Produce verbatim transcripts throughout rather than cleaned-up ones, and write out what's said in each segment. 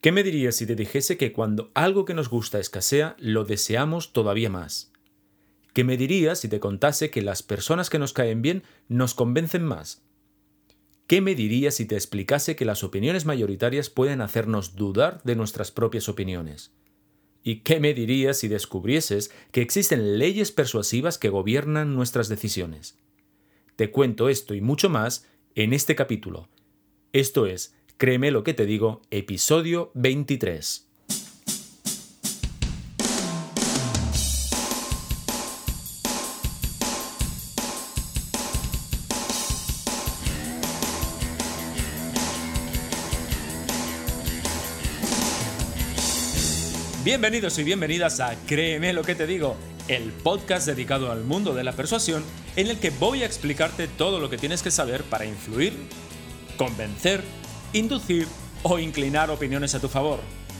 ¿Qué me dirías si te dijese que cuando algo que nos gusta escasea, lo deseamos todavía más? ¿Qué me dirías si te contase que las personas que nos caen bien nos convencen más? ¿Qué me dirías si te explicase que las opiniones mayoritarias pueden hacernos dudar de nuestras propias opiniones? ¿Y qué me dirías si descubrieses que existen leyes persuasivas que gobiernan nuestras decisiones? Te cuento esto y mucho más en este capítulo. Esto es Créeme lo que te digo, episodio veintitrés. Bienvenidos y bienvenidas a Créeme lo que te digo, el podcast dedicado al mundo de la persuasión en el que voy a explicarte todo lo que tienes que saber para influir, convencer, inducir o inclinar opiniones a tu favor.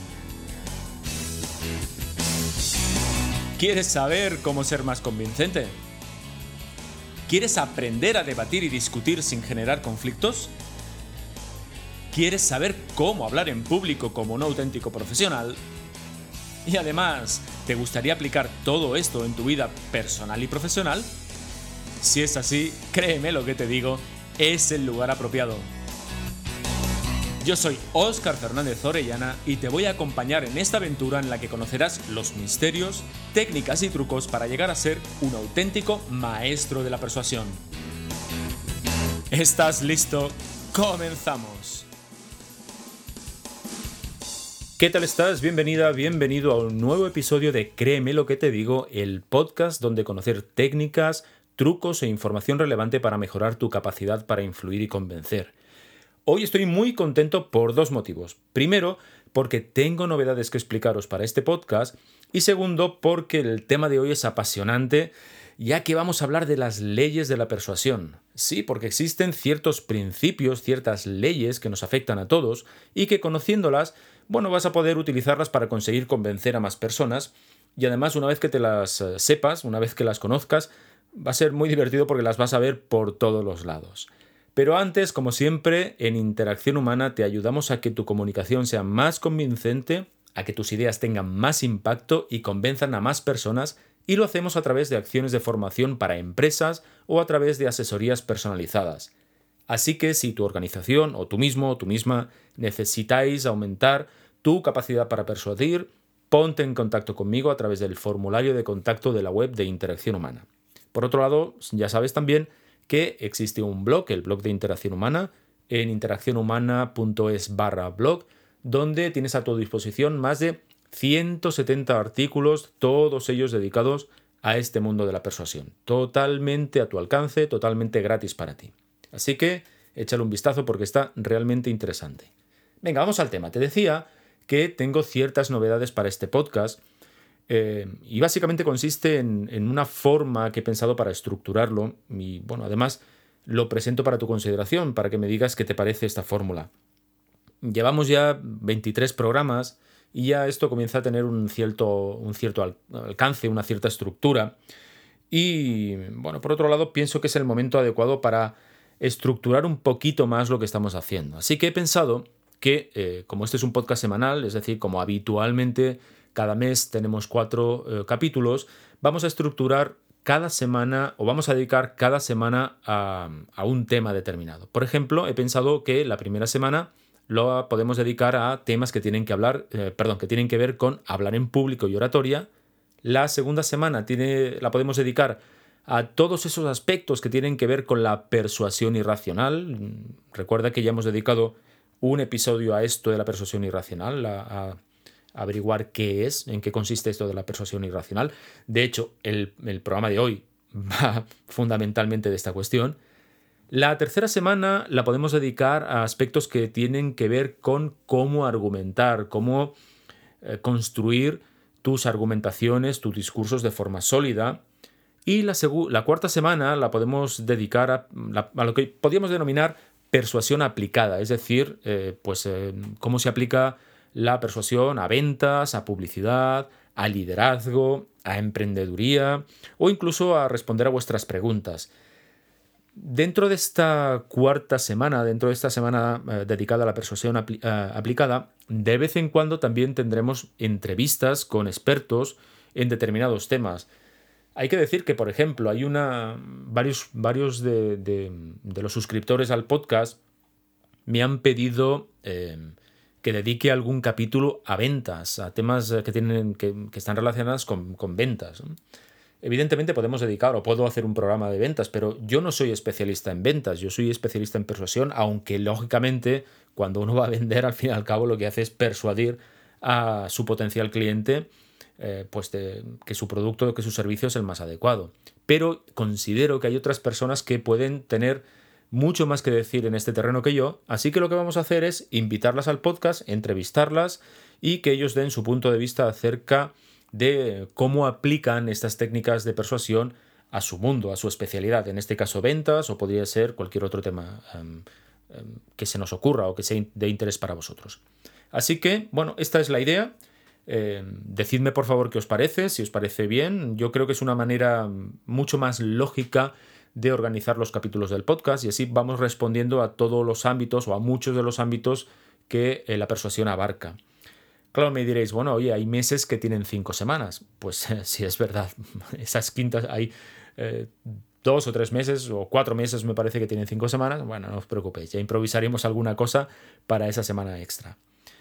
¿Quieres saber cómo ser más convincente? ¿Quieres aprender a debatir y discutir sin generar conflictos? ¿Quieres saber cómo hablar en público como un auténtico profesional? Y además, ¿te gustaría aplicar todo esto en tu vida personal y profesional? Si es así, créeme lo que te digo, es el lugar apropiado. Yo soy Óscar Fernández Orellana y te voy a acompañar en esta aventura en la que conocerás los misterios, técnicas y trucos para llegar a ser un auténtico maestro de la persuasión. ¿Estás listo? ¡Comenzamos! ¿Qué tal estás? Bienvenida, bienvenido a un nuevo episodio de Créeme lo que te digo, el podcast donde conocer técnicas, trucos e información relevante para mejorar tu capacidad para influir y convencer. Hoy estoy muy contento por dos motivos. Primero, porque tengo novedades que explicaros para este podcast y segundo, porque el tema de hoy es apasionante, ya que vamos a hablar de las leyes de la persuasión. Sí, porque existen ciertos principios, ciertas leyes que nos afectan a todos y que conociéndolas, bueno, vas a poder utilizarlas para conseguir convencer a más personas y además una vez que te las sepas, una vez que las conozcas, va a ser muy divertido porque las vas a ver por todos los lados. Pero antes, como siempre, en Interacción Humana te ayudamos a que tu comunicación sea más convincente, a que tus ideas tengan más impacto y convenzan a más personas, y lo hacemos a través de acciones de formación para empresas o a través de asesorías personalizadas. Así que si tu organización o tú mismo o tú misma necesitáis aumentar tu capacidad para persuadir, ponte en contacto conmigo a través del formulario de contacto de la web de Interacción Humana. Por otro lado, ya sabes también que existe un blog, el blog de Interacción Humana, en interaccionhumana.es barra blog, donde tienes a tu disposición más de ciento setenta artículos, todos ellos dedicados a este mundo de la persuasión. Totalmente a tu alcance, totalmente gratis para ti. Así que échale un vistazo porque está realmente interesante. Venga, vamos al tema. Te decía que tengo ciertas novedades para este podcast. Eh, y básicamente consiste en, en una forma que he pensado para estructurarlo y, bueno, además lo presento para tu consideración, para que me digas qué te parece esta fórmula. Llevamos ya veintitrés programas y ya esto comienza a tener un cierto, un cierto al, alcance, una cierta estructura y, bueno, por otro lado, pienso que es el momento adecuado para estructurar un poquito más lo que estamos haciendo. Así que he pensado que, eh, como este es un podcast semanal, es decir, como habitualmente cada mes tenemos cuatro eh, capítulos, vamos a estructurar cada semana o vamos a dedicar cada semana a, a un tema determinado. Por ejemplo, he pensado que la primera semana lo podemos dedicar a temas que tienen que hablar, eh, perdón, que tienen que ver con hablar en público y oratoria. La segunda semana tiene, la podemos dedicar a todos esos aspectos que tienen que ver con la persuasión irracional. Recuerda que ya hemos dedicado un episodio a esto de la persuasión irracional, a, a averiguar qué es, en qué consiste esto de la persuasión irracional. De hecho, el, el programa de hoy va fundamentalmente de esta cuestión. La tercera semana la podemos dedicar a aspectos que tienen que ver con cómo argumentar, cómo eh, construir tus argumentaciones, tus discursos de forma sólida. Y la, segu- la cuarta semana la podemos dedicar a, la, a lo que podríamos denominar persuasión aplicada, es decir, eh, pues eh, cómo se aplica la persuasión a ventas, a publicidad, a liderazgo, a emprendeduría o incluso a responder a vuestras preguntas. Dentro de esta cuarta semana, dentro de esta semana eh, dedicada a la persuasión apli- eh, aplicada, de vez en cuando también tendremos entrevistas con expertos en determinados temas. Hay que decir que, por ejemplo, hay una varios, varios de, de- de los suscriptores al podcast me han pedido eh, que dedique algún capítulo a ventas, a temas eh, que, tienen, que, que están relacionados con, con ventas, ¿no? Evidentemente podemos dedicar o puedo hacer un programa de ventas, pero yo no soy especialista en ventas, yo soy especialista en persuasión, aunque lógicamente cuando uno va a vender, al fin y al cabo lo que hace es persuadir a su potencial cliente eh, pues de, que su producto o que su servicio es el más adecuado. Pero considero que hay otras personas que pueden tener mucho más que decir en este terreno que yo, así que lo que vamos a hacer es invitarlas al podcast, entrevistarlas y que ellos den su punto de vista acerca de cómo aplican estas técnicas de persuasión a su mundo, a su especialidad, en este caso ventas o podría ser cualquier otro tema um, um, que se nos ocurra o que sea de interés para vosotros. Así que, bueno, esta es la idea. Eh, decidme por favor qué os parece, si os parece bien. Yo creo que es una manera mucho más lógica de organizar los capítulos del podcast y así vamos respondiendo a todos los ámbitos o a muchos de los ámbitos que eh, la persuasión abarca. Claro, me diréis, bueno, oye, hay meses que tienen cinco semanas. Pues eh, sí, es verdad. Esas quintas, hay eh, dos o tres meses o cuatro meses me parece que tienen cinco semanas. Bueno, no os preocupéis, ya improvisaremos alguna cosa para esa semana extra.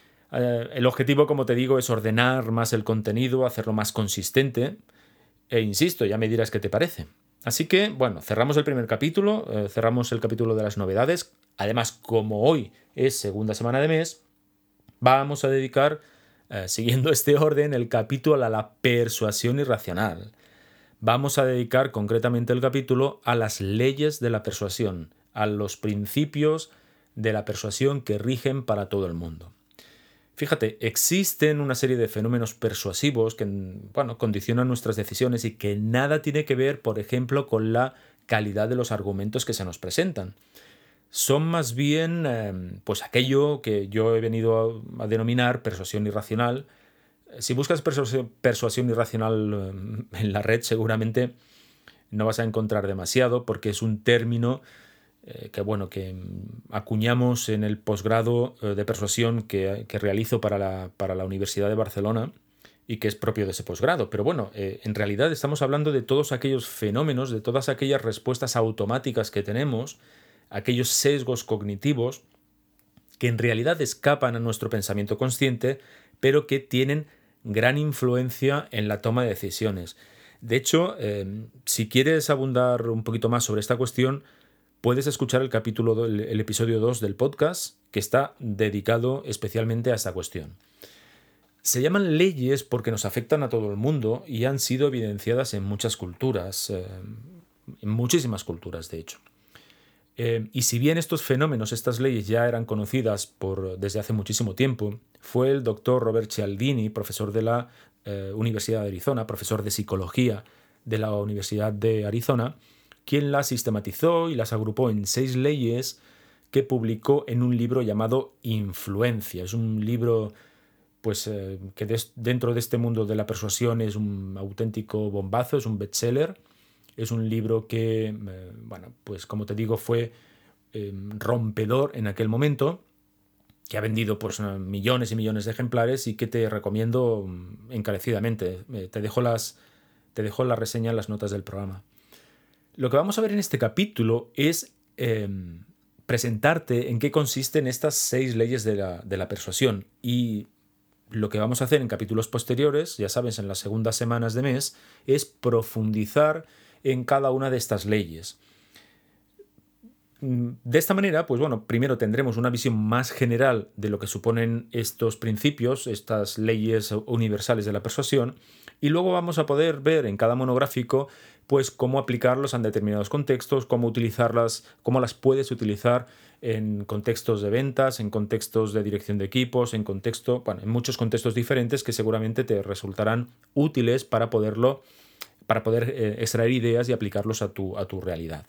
Eh, el objetivo, como te digo, es ordenar más el contenido, hacerlo más consistente. E insisto, ya me dirás qué te parece. Así que, bueno, cerramos el primer capítulo, eh, cerramos el capítulo de las novedades. Además, como hoy es segunda semana de mes, vamos a dedicar, eh, siguiendo este orden, el capítulo a la persuasión irracional. Vamos a dedicar concretamente el capítulo a las leyes de la persuasión, a los principios de la persuasión que rigen para todo el mundo. Fíjate, existen una serie de fenómenos persuasivos que, bueno, condicionan nuestras decisiones y que nada tiene que ver, por ejemplo, con la calidad de los argumentos que se nos presentan. Son más bien eh, pues aquello que yo he venido a, a denominar persuasión irracional. Si buscas persuasión, persuasión irracional eh, en la red, seguramente no vas a encontrar demasiado porque es un término eh, que, bueno, que acuñamos en el posgrado eh, de persuasión que, que realizo para la, para la Universidad de Barcelona y que es propio de ese posgrado. Pero bueno, eh, en realidad estamos hablando de todos aquellos fenómenos, de todas aquellas respuestas automáticas que tenemos, aquellos sesgos cognitivos que en realidad escapan a nuestro pensamiento consciente, pero que tienen gran influencia en la toma de decisiones. De hecho, eh, si quieres abundar un poquito más sobre esta cuestión, puedes escuchar el capítulo, el, el episodio dos del podcast, que está dedicado especialmente a esta cuestión. Se llaman leyes porque nos afectan a todo el mundo y han sido evidenciadas en muchas culturas, eh, en muchísimas culturas, de hecho. Eh, y si bien estos fenómenos, estas leyes ya eran conocidas por, desde hace muchísimo tiempo, fue el doctor Robert Cialdini, profesor de la eh, Universidad de Arizona, profesor de psicología de la Universidad de Arizona, quien las sistematizó y las agrupó en seis leyes que publicó en un libro llamado Influencia. Es un libro pues, eh, que des, dentro de este mundo de la persuasión es un auténtico bombazo, es un bestseller. Es un libro que, eh, bueno, pues como te digo, fue eh, rompedor en aquel momento, que ha vendido pues, millones y millones de ejemplares y que te recomiendo encarecidamente. Eh, te dejo las, te dejo la reseña en las notas del programa. Lo que vamos a ver en este capítulo es eh, presentarte en qué consisten estas seis leyes de la, de la persuasión. Y lo que vamos a hacer en capítulos posteriores, ya sabes, en las segundas semanas de mes, es profundizar en cada una de estas leyes. De esta manera, pues bueno, primero tendremos una visión más general de lo que suponen estos principios, estas leyes universales de la persuasión, y luego vamos a poder ver en cada monográfico pues cómo aplicarlos en determinados contextos, cómo utilizarlas, cómo las puedes utilizar en contextos de ventas, en contextos de dirección de equipos, en contexto, bueno, en muchos contextos diferentes que seguramente te resultarán útiles para poderlo para poder eh, extraer ideas y aplicarlos a tu, a tu realidad.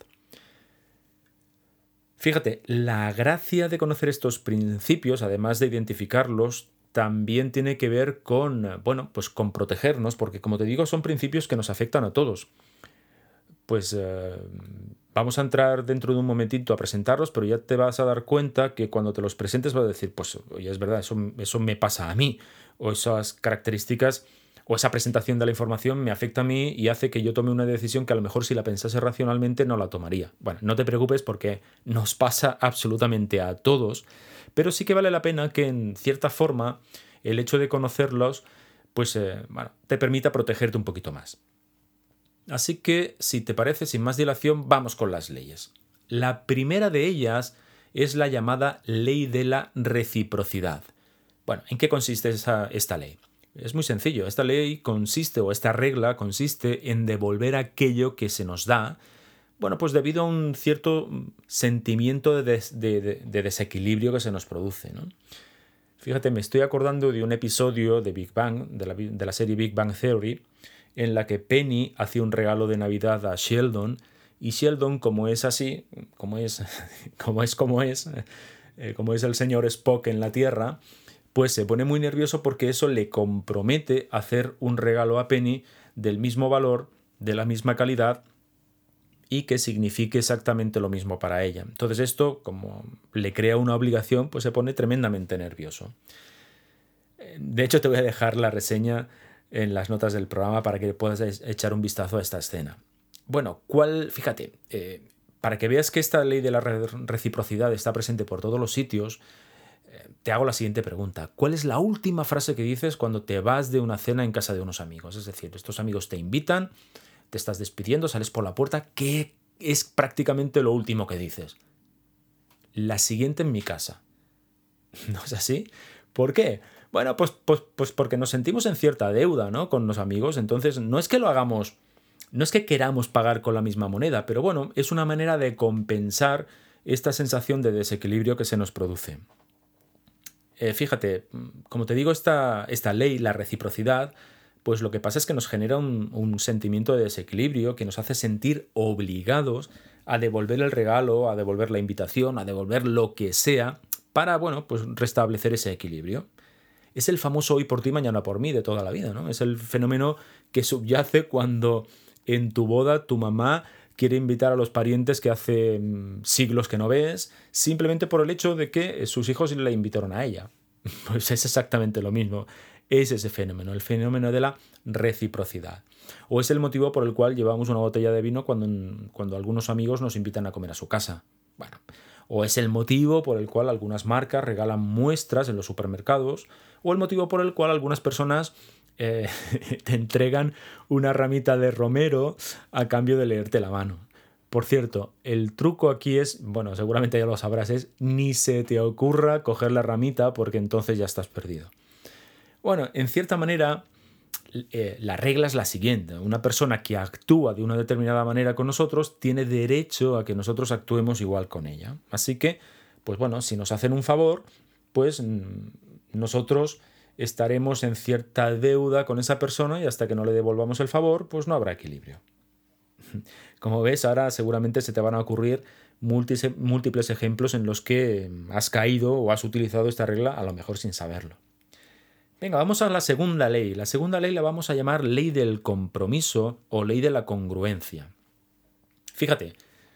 Fíjate, la gracia de conocer estos principios, además de identificarlos, también tiene que ver con, bueno, pues con protegernos, porque como te digo, son principios que nos afectan a todos. Pues, eh, vamos a entrar dentro de un momentito a presentarlos, pero ya te vas a dar cuenta que cuando te los presentes vas a decir, pues oye, es verdad, eso, eso me pasa a mí, o esas características o esa presentación de la información me afecta a mí y hace que yo tome una decisión que a lo mejor si la pensase racionalmente no la tomaría. Bueno, no te preocupes porque nos pasa absolutamente a todos, pero sí que vale la pena que en cierta forma el hecho de conocerlos pues eh, bueno, te permita protegerte un poquito más. Así que, si te parece, sin más dilación, vamos con las leyes. La primera de ellas es la llamada ley de la reciprocidad. Bueno, ¿en qué consiste esa, esta ley? Es muy sencillo. Esta ley consiste, o esta regla consiste en devolver aquello que se nos da, bueno, pues debido a un cierto sentimiento de, des, de, de, de desequilibrio que se nos produce, ¿no? Fíjate, me estoy acordando de un episodio de Big Bang, de la, de la serie Big Bang Theory, en la que Penny hace un regalo de Navidad a Sheldon, y Sheldon, como es así, como es como es, como es, eh, como es el señor Spock en la Tierra, pues se pone muy nervioso porque eso le compromete a hacer un regalo a Penny del mismo valor, de la misma calidad, y que signifique exactamente lo mismo para ella. Entonces esto, como le crea una obligación, pues se pone tremendamente nervioso. De hecho, te voy a dejar la reseña en las notas del programa para que puedas echar un vistazo a esta escena. Bueno, ¿cuál? Fíjate, eh, para que veas que esta ley de la reciprocidad está presente por todos los sitios, eh, te hago la siguiente pregunta. ¿Cuál es la última frase que dices cuando te vas de una cena en casa de unos amigos? Es decir, estos amigos te invitan, te estás despidiendo, sales por la puerta. ¿Qué es prácticamente lo último que dices? La siguiente en mi casa. ¿No es así? ¿Por qué? Bueno, pues, pues, pues porque nos sentimos en cierta deuda, ¿no? Con los amigos. Entonces, no es que lo hagamos, no es que queramos pagar con la misma moneda, pero bueno, es una manera de compensar esta sensación de desequilibrio que se nos produce. Eh, fíjate, como te digo, esta, esta ley, la reciprocidad, pues lo que pasa es que nos genera un, un sentimiento de desequilibrio que nos hace sentir obligados a devolver el regalo, a devolver la invitación, a devolver lo que sea para, bueno, pues restablecer ese equilibrio. Es el famoso hoy por ti, mañana por mí de toda la vida, ¿no? Es el fenómeno que subyace cuando en tu boda tu mamá quiere invitar a los parientes que hace siglos que no ves, simplemente por el hecho de que sus hijos le invitaron a ella. Pues es exactamente lo mismo. Es ese fenómeno, el fenómeno de la reciprocidad. O es el motivo por el cual llevamos una botella de vino cuando, cuando algunos amigos nos invitan a comer a su casa. Bueno, o es el motivo por el cual algunas marcas regalan muestras en los supermercados, o el motivo por el cual algunas personas eh, te entregan una ramita de romero a cambio de leerte la mano. Por cierto, el truco aquí es, bueno, seguramente ya lo sabrás, es ni se te ocurra coger la ramita porque entonces ya estás perdido. Bueno, en cierta manera, eh, la regla es la siguiente. Una persona que actúa de una determinada manera con nosotros tiene derecho a que nosotros actuemos igual con ella. Así que, pues bueno, si nos hacen un favor, pues nosotros estaremos en cierta deuda con esa persona y hasta que no le devolvamos el favor, pues no habrá equilibrio. Como ves, ahora seguramente se te van a ocurrir múltiples ejemplos en los que has caído o has utilizado esta regla, a lo mejor sin saberlo. Venga, vamos a la segunda ley. La segunda ley la vamos a llamar ley del compromiso o ley de la congruencia. Fíjate,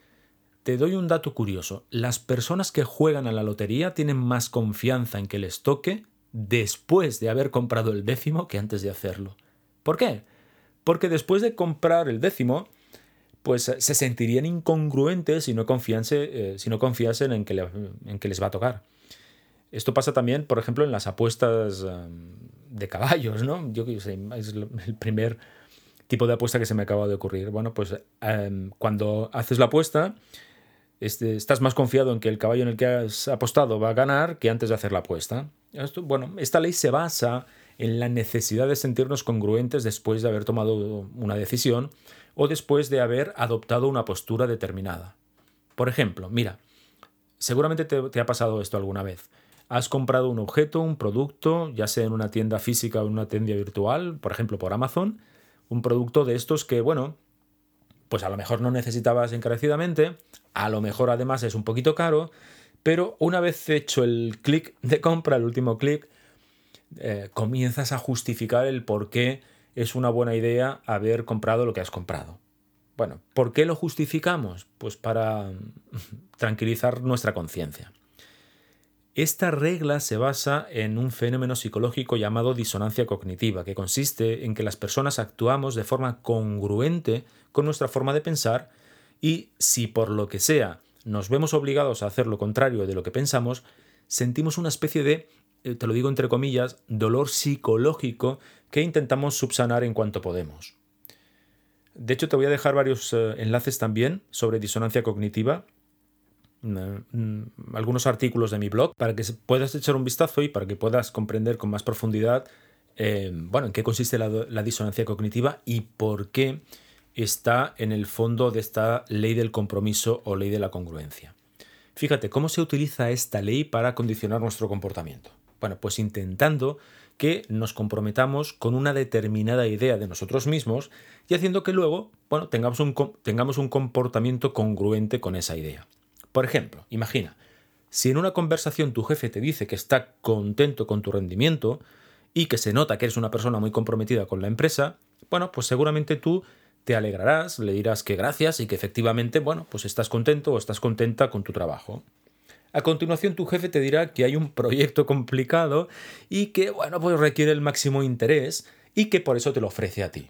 te doy un dato curioso. Las personas que juegan a la lotería tienen más confianza en que les toque después de haber comprado el décimo que antes de hacerlo. ¿Por qué? Porque después de comprar el décimo, pues se sentirían incongruentes si no confiase, eh, si no confiasen en que, le, en que les va a tocar. Esto pasa también, por ejemplo, en las apuestas um, de caballos, ¿no? Yo que sé, es el primer tipo de apuesta que se me acaba de ocurrir. Bueno, pues um, cuando haces la apuesta, este, estás más confiado en que el caballo en el que has apostado va a ganar que antes de hacer la apuesta. Esto, bueno, esta ley se basa en la necesidad de sentirnos congruentes después de haber tomado una decisión o después de haber adoptado una postura determinada. Por ejemplo, mira, seguramente te, te ha pasado esto alguna vez. Has comprado un objeto, un producto, ya sea en una tienda física o en una tienda virtual, por ejemplo por Amazon, un producto de estos que, bueno, pues a lo mejor no necesitabas encarecidamente, a lo mejor además es un poquito caro, pero una vez hecho el clic de compra, el último clic, eh, comienzas a justificar el por qué es una buena idea haber comprado lo que has comprado. Bueno, ¿por qué lo justificamos? Pues para tranquilizar nuestra conciencia. Esta regla se basa en un fenómeno psicológico llamado disonancia cognitiva, que consiste en que las personas actuamos de forma congruente con nuestra forma de pensar y si por lo que sea nos vemos obligados a hacer lo contrario de lo que pensamos, sentimos una especie de, te lo digo entre comillas, dolor psicológico que intentamos subsanar en cuanto podemos. De hecho, te voy a dejar varios eh, enlaces también sobre disonancia cognitiva, algunos artículos de mi blog para que puedas echar un vistazo y para que puedas comprender con más profundidad eh, bueno, en qué consiste la, la disonancia cognitiva y por qué está en el fondo de esta ley del compromiso o ley de la congruencia. Fíjate, ¿cómo se utiliza esta ley para condicionar nuestro comportamiento? Bueno, pues intentando que nos comprometamos con una determinada idea de nosotros mismos y haciendo que luego, bueno, tengamos un, tengamos un comportamiento congruente con esa idea. Por ejemplo, imagina, si en una conversación tu jefe te dice que está contento con tu rendimiento y que se nota que eres una persona muy comprometida con la empresa, bueno, pues seguramente tú te alegrarás, le dirás que gracias y que efectivamente, bueno, pues estás contento o estás contenta con tu trabajo. A continuación tu jefe te dirá que hay un proyecto complicado y que, bueno, pues requiere el máximo interés y que por eso te lo ofrece a ti.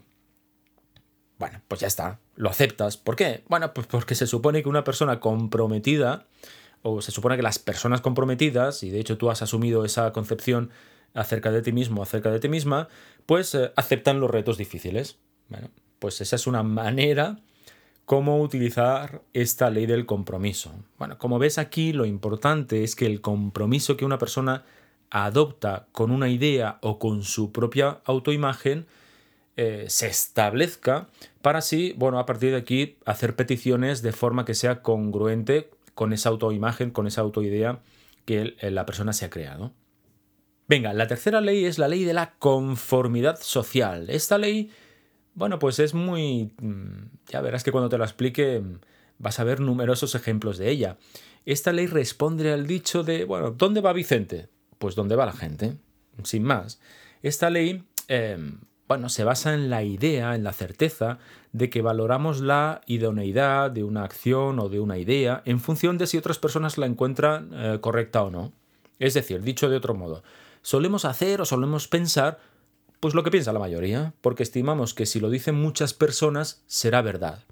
Bueno, pues ya está, lo aceptas. ¿Por qué? Bueno, pues porque se supone que una persona comprometida, o se supone que las personas comprometidas, y de hecho tú has asumido esa concepción acerca de ti mismo, acerca de ti misma, pues eh, aceptan los retos difíciles. Bueno, pues esa es una manera cómo utilizar esta ley del compromiso. Bueno, como ves aquí, lo importante es que el compromiso que una persona adopta con una idea o con su propia autoimagen Eh, se establezca para así, bueno, a partir de aquí hacer peticiones de forma que sea congruente con esa autoimagen, con esa autoidea que la persona se ha creado. Venga, la tercera ley es la ley de la conformidad social. Esta ley, bueno, pues es muy... Ya verás que cuando te la explique vas a ver numerosos ejemplos de ella. Esta ley responde al dicho de, bueno, ¿dónde va Vicente? Pues ¿dónde va la gente? Sin más. Esta ley... Eh, Bueno, se basa en la idea, en la certeza de que valoramos la idoneidad de una acción o de una idea en función de si otras personas la encuentran eh, correcta o no. Es decir, dicho de otro modo, solemos hacer o solemos pensar pues lo que piensa la mayoría, porque estimamos que si lo dicen muchas personas será verdad.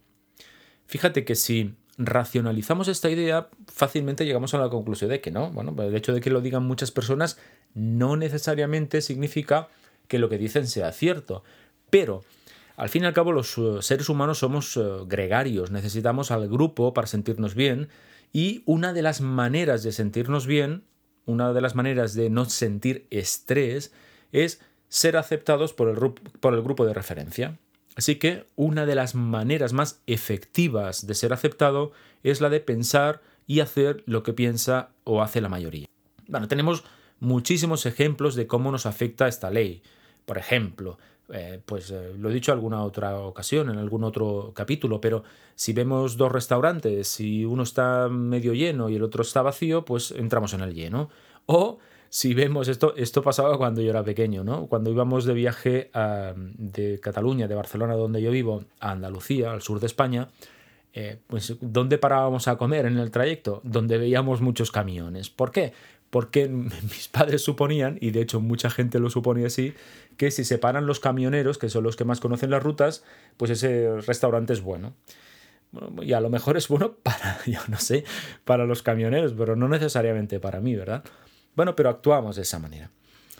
Fíjate que si racionalizamos esta idea, fácilmente llegamos a la conclusión de que no. Bueno, el hecho de que lo digan muchas personas no necesariamente significa que lo que dicen sea cierto. Pero, al fin y al cabo, los seres humanos somos uh, gregarios, necesitamos al grupo para sentirnos bien y una de las maneras de sentirnos bien, una de las maneras de no sentir estrés es ser aceptados por el, por el grupo de referencia. Así que una de las maneras más efectivas de ser aceptado es la de pensar y hacer lo que piensa o hace la mayoría. Bueno, tenemos muchísimos ejemplos de cómo nos afecta esta ley. Por ejemplo, eh, pues eh, lo he dicho en alguna otra ocasión, en algún otro capítulo, pero si vemos dos restaurantes, si uno está medio lleno y el otro está vacío, pues entramos en el lleno. O si vemos esto, esto pasaba cuando yo era pequeño, ¿no? Cuando íbamos de viaje a, de Cataluña, de Barcelona, donde yo vivo, a Andalucía, al sur de España, eh, pues ¿dónde parábamos a comer en el trayecto? Donde veíamos muchos camiones. ¿Por qué? Porque mis padres suponían, y de hecho mucha gente lo suponía así, que si se paran los camioneros, que son los que más conocen las rutas, pues ese restaurante es bueno. Bueno, y a lo mejor es bueno para, yo no sé, para los camioneros, pero no necesariamente para mí, ¿verdad? Bueno, pero actuamos de esa manera.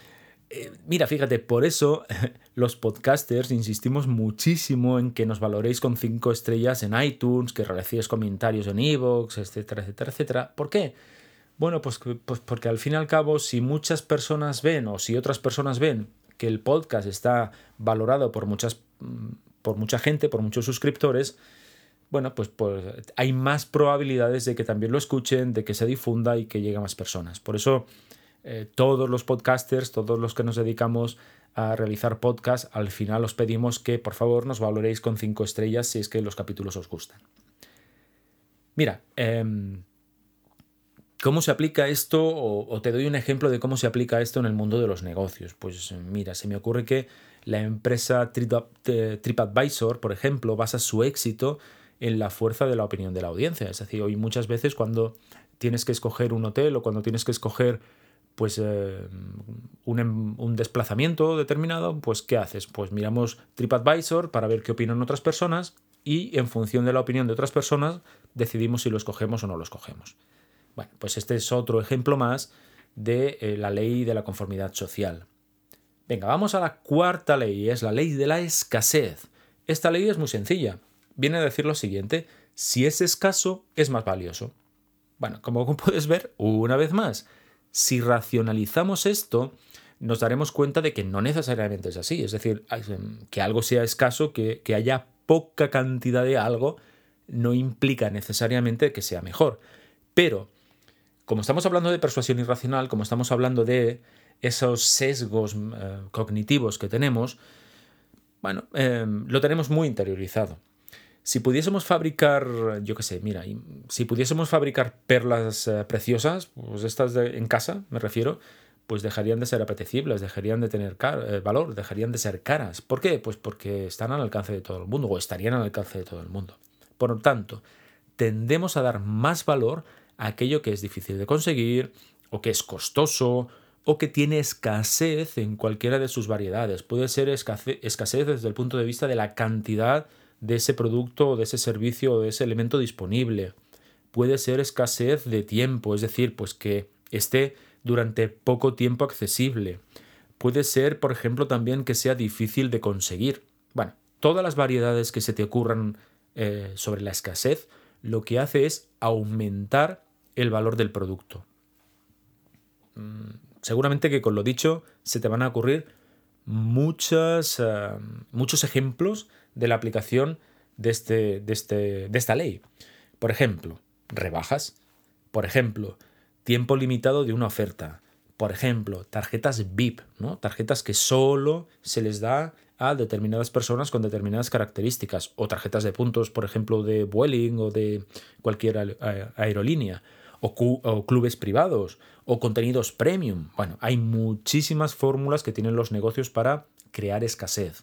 Eh, mira, fíjate, por eso los podcasters insistimos muchísimo en que nos valoréis con cinco estrellas en iTunes, que realicéis comentarios en iVoox, etcétera, etcétera, etcétera. ¿Por qué? Bueno, pues, pues porque al fin y al cabo, si muchas personas ven o si otras personas ven que el podcast está valorado por muchas, por mucha gente, por muchos suscriptores, bueno, pues, pues hay más probabilidades de que también lo escuchen, de que se difunda y que llegue a más personas. Por eso eh, todos los podcasters, todos los que nos dedicamos a realizar podcast, al final os pedimos que por favor nos valoréis con cinco estrellas si es que los capítulos os gustan. Mira, eh, ¿cómo se aplica esto? O, o te doy un ejemplo de cómo se aplica esto en el mundo de los negocios. Pues mira, se me ocurre que la empresa TripAdvisor, por ejemplo, basa su éxito en la fuerza de la opinión de la audiencia. Es decir, hoy muchas veces cuando tienes que escoger un hotel o cuando tienes que escoger pues eh, un, un desplazamiento determinado, pues ¿qué haces? Pues miramos TripAdvisor para ver qué opinan otras personas y en función de la opinión de otras personas decidimos si lo escogemos o no lo escogemos. Bueno, pues este es otro ejemplo más de eh, la ley de la conformidad social. Venga, vamos a la cuarta ley, es la ley de la escasez. Esta ley es muy sencilla. Viene a decir lo siguiente: si es escaso, es más valioso. Bueno, como puedes ver, una vez más, si racionalizamos esto, nos daremos cuenta de que no necesariamente es así. Es decir, que algo sea escaso, que, que haya poca cantidad de algo, no implica necesariamente que sea mejor. Pero, como estamos hablando de persuasión irracional, como estamos hablando de esos sesgos eh, cognitivos que tenemos, bueno, eh, lo tenemos muy interiorizado. Si pudiésemos fabricar, yo qué sé, mira, si pudiésemos fabricar perlas eh, preciosas, pues estas de, en casa, me refiero, pues dejarían de ser apetecibles, dejarían de tener car eh, valor, dejarían de ser caras. ¿Por qué? Pues porque están al alcance de todo el mundo, o estarían al alcance de todo el mundo. Por lo tanto, tendemos a dar más valor a aquello que es difícil de conseguir, o que es costoso, o que tiene escasez en cualquiera de sus variedades. Puede ser escasez, escasez desde el punto de vista de la cantidad de ese producto, o de ese servicio, o de ese elemento disponible. Puede ser escasez de tiempo, es decir, pues que esté durante poco tiempo accesible. Puede ser, por ejemplo, también que sea difícil de conseguir. Bueno, todas las variedades que se te ocurran eh, sobre la escasez, lo que hace es aumentar el valor del producto. Mm, seguramente que con lo dicho se te van a ocurrir muchas, uh, muchos ejemplos de la aplicación de, este, de, este, de esta ley. Por ejemplo, rebajas. Por ejemplo, tiempo limitado de una oferta. Por ejemplo, tarjetas V I P, ¿no? Tarjetas que solo se les da a determinadas personas con determinadas características. O tarjetas de puntos, por ejemplo, de Vueling o de cualquier aerolínea. O, cu- o clubes privados. O contenidos premium. Bueno, hay muchísimas fórmulas que tienen los negocios para crear escasez.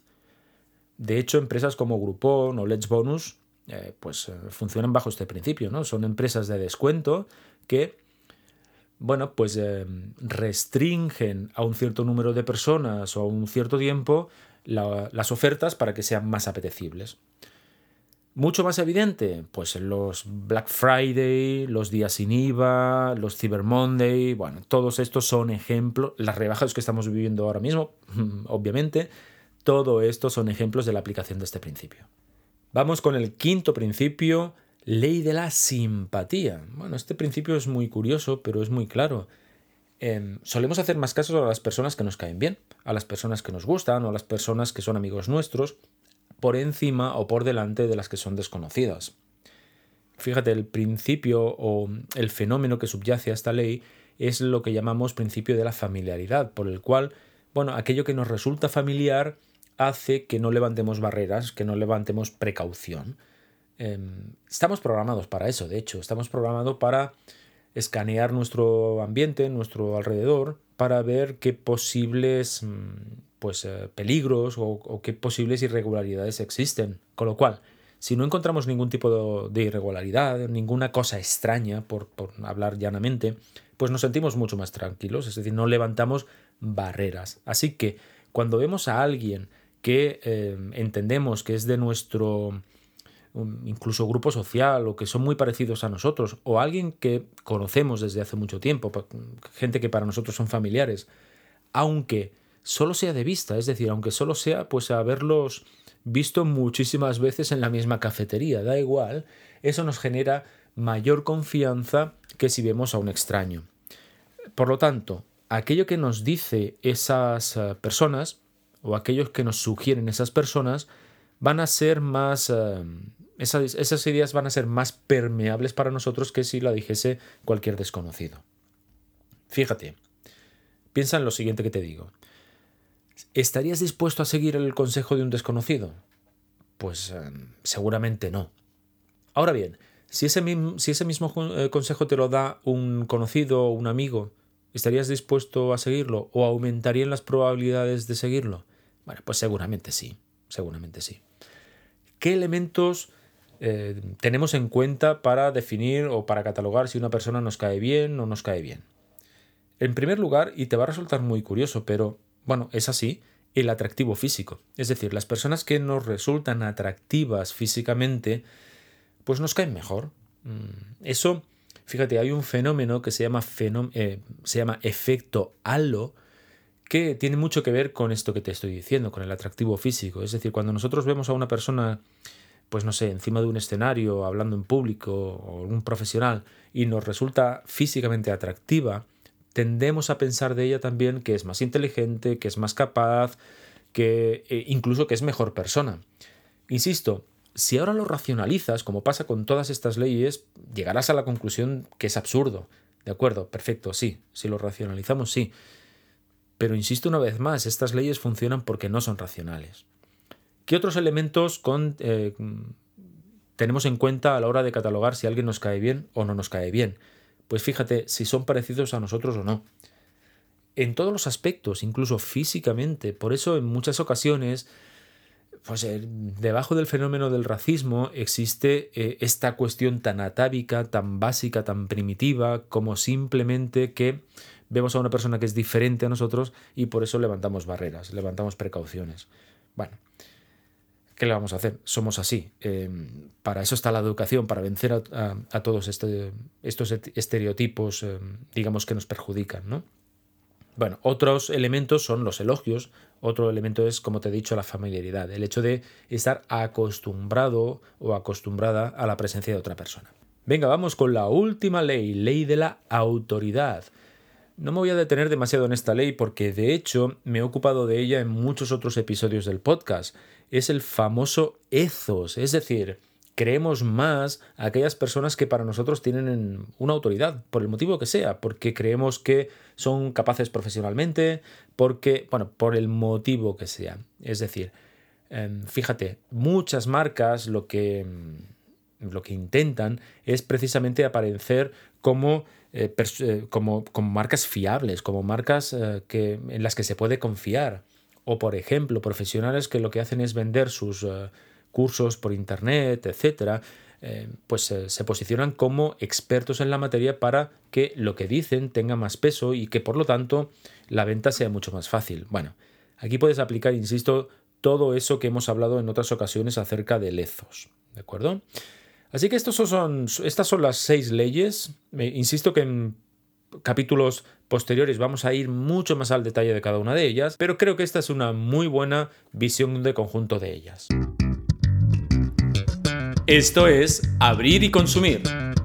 De hecho, empresas como Groupon o Let's Bonus eh, pues, eh, funcionan bajo este principio, ¿no? Son empresas de descuento que, bueno, pues eh, restringen a un cierto número de personas o a un cierto tiempo la, las ofertas para que sean más apetecibles. Mucho más evidente, pues los Black Friday, los días sin I V A, los Cyber Monday, bueno, todos estos son ejemplos, las rebajas que estamos viviendo ahora mismo, obviamente, todo esto son ejemplos de la aplicación de este principio. Vamos con el quinto principio, ley de la simpatía. Bueno, este principio es muy curioso, pero es muy claro. Eh, solemos hacer más caso a las personas que nos caen bien, a las personas que nos gustan o a las personas que son amigos nuestros, por encima o por delante de las que son desconocidas. Fíjate, el principio o el fenómeno que subyace a esta ley es lo que llamamos principio de la familiaridad, por el cual, bueno, aquello que nos resulta familiar hace que no levantemos barreras, que no levantemos precaución. Eh, estamos programados para eso, de hecho, estamos programados para escanear nuestro ambiente, nuestro alrededor, para ver qué posibles pues, eh, peligros o, o qué posibles irregularidades existen. Con lo cual, si no encontramos ningún tipo de, de irregularidad, ninguna cosa extraña, por, por hablar llanamente, pues nos sentimos mucho más tranquilos, es decir, no levantamos barreras. Así que cuando vemos a alguien que eh, entendemos que es de nuestro incluso grupo social o que son muy parecidos a nosotros o alguien que conocemos desde hace mucho tiempo, gente que para nosotros son familiares, aunque solo sea de vista, es decir, aunque solo sea pues haberlos visto muchísimas veces en la misma cafetería, da igual, eso nos genera mayor confianza que si vemos a un extraño. Por lo tanto, aquello que nos dice esas personas o aquellos que nos sugieren esas personas van a ser más... Uh, esas, esas ideas van a ser más permeables para nosotros que si la dijese cualquier desconocido. Fíjate, piensa en lo siguiente que te digo. ¿Estarías dispuesto a seguir el consejo de un desconocido? Pues uh, seguramente no. Ahora bien, si ese, si ese mismo consejo te lo da un conocido o un amigo, ¿estarías dispuesto a seguirlo o aumentarían las probabilidades de seguirlo? Bueno, pues seguramente sí, seguramente sí. ¿Qué elementos eh, tenemos en cuenta para definir o para catalogar si una persona nos cae bien o nos cae bien? En primer lugar, y te va a resultar muy curioso, pero bueno, es así, el atractivo físico. Es decir, las personas que nos resultan atractivas físicamente, pues nos caen mejor. Eso, fíjate, hay un fenómeno que se llama, fenó- eh, se llama efecto halo, que tiene mucho que ver con esto que te estoy diciendo, con el atractivo físico. Es decir, cuando nosotros vemos a una persona, pues no sé, encima de un escenario, hablando en público, o un profesional, y nos resulta físicamente atractiva, tendemos a pensar de ella también que es más inteligente, que es más capaz, que eh, incluso que es mejor persona. Insisto, si ahora lo racionalizas, como pasa con todas estas leyes, llegarás a la conclusión que es absurdo. ¿De acuerdo? Perfecto, sí. Si lo racionalizamos, sí. Pero insisto una vez más, estas leyes funcionan porque no son racionales. ¿Qué otros elementos con, eh, tenemos en cuenta a la hora de catalogar si alguien nos cae bien o no nos cae bien? Pues fíjate si son parecidos a nosotros o no. En todos los aspectos, incluso físicamente. Por eso en muchas ocasiones, pues eh, debajo del fenómeno del racismo existe eh, esta cuestión tan atávica, tan básica, tan primitiva, como simplemente que vemos a una persona que es diferente a nosotros y por eso levantamos barreras, levantamos precauciones. Bueno, ¿qué le vamos a hacer? Somos así. Eh, para eso está la educación, para vencer a, a, a todos este, estos estereotipos, eh, digamos, que nos perjudican, ¿no? Bueno, otros elementos son los elogios. Otro elemento es, como te he dicho, la familiaridad, el hecho de estar acostumbrado o acostumbrada a la presencia de otra persona. Venga, vamos con la última ley, ley de la autoridad. No me voy a detener demasiado en esta ley porque, de hecho, me he ocupado de ella en muchos otros episodios del podcast. Es el famoso ethos, es decir, creemos más a aquellas personas que para nosotros tienen una autoridad, por el motivo que sea, porque creemos que son capaces profesionalmente, porque, bueno, por el motivo que sea. Es decir, eh, fíjate, muchas marcas lo que, lo que intentan es precisamente aparecer como, eh, pers- eh, como, como marcas fiables, como marcas eh, que, en las que se puede confiar. O, por ejemplo, profesionales que lo que hacen es vender sus uh, cursos por internet, etcétera, eh, pues eh, se posicionan como expertos en la materia para que lo que dicen tenga más peso y que, por lo tanto, la venta sea mucho más fácil. Bueno, aquí puedes aplicar, insisto, todo eso que hemos hablado en otras ocasiones acerca del ethos, ¿de acuerdo? Así que estos son, estas son las seis leyes. Eh, insisto que en capítulos posteriores vamos a ir mucho más al detalle de cada una de ellas, pero creo que esta es una muy buena visión de conjunto de ellas. Esto es Abrir y Consumir.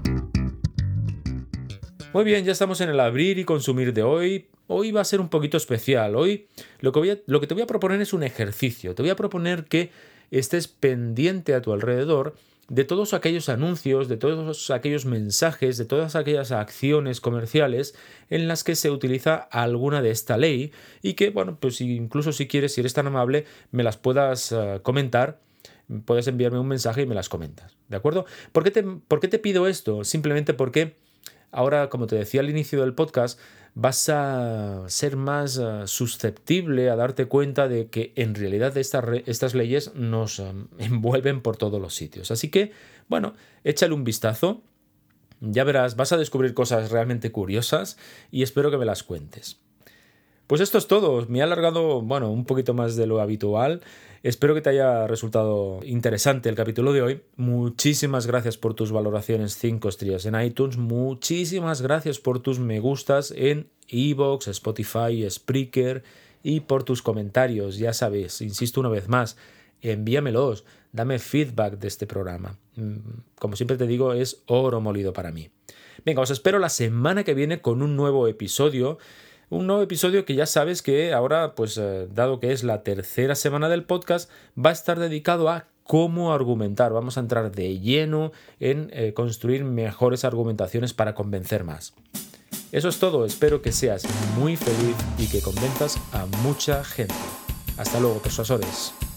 Muy bien, ya estamos en el Abrir y Consumir de hoy. Hoy va a ser un poquito especial. Hoy lo que, voy a, lo que te voy a proponer es un ejercicio. Te voy a proponer que estés pendiente a tu alrededor de todos aquellos anuncios, de todos aquellos mensajes, de todas aquellas acciones comerciales en las que se utiliza alguna de esta ley y que, bueno, pues incluso si quieres, si eres tan amable, me las puedas uh, comentar, puedes enviarme un mensaje y me las comentas, ¿de acuerdo? ¿Por qué te, por qué te pido esto? Simplemente porque ahora, como te decía al inicio del podcast, vas a ser más uh, susceptible a darte cuenta de que en realidad estas, estas leyes nos um, envuelven por todos los sitios. Así que, bueno, échale un vistazo. Ya verás, vas a descubrir cosas realmente curiosas y espero que me las cuentes. Pues esto es todo. Me he alargado, bueno, un poquito más de lo habitual. Espero que te haya resultado interesante el capítulo de hoy. Muchísimas gracias por tus valoraciones cinco estrellas en iTunes. Muchísimas gracias por tus me gustas en iVoox, Spotify, Spreaker y por tus comentarios. Ya sabes, insisto una vez más, envíamelos. Dame feedback de este programa. Como siempre te digo, es oro molido para mí. Venga, os espero la semana que viene con un nuevo episodio. Un nuevo episodio que ya sabes que ahora, pues eh, dado que es la tercera semana del podcast, va a estar dedicado a cómo argumentar. Vamos a entrar de lleno en eh, construir mejores argumentaciones para convencer más. Eso es todo. Espero que seas muy feliz y que convenzas a mucha gente. Hasta luego, persuasores.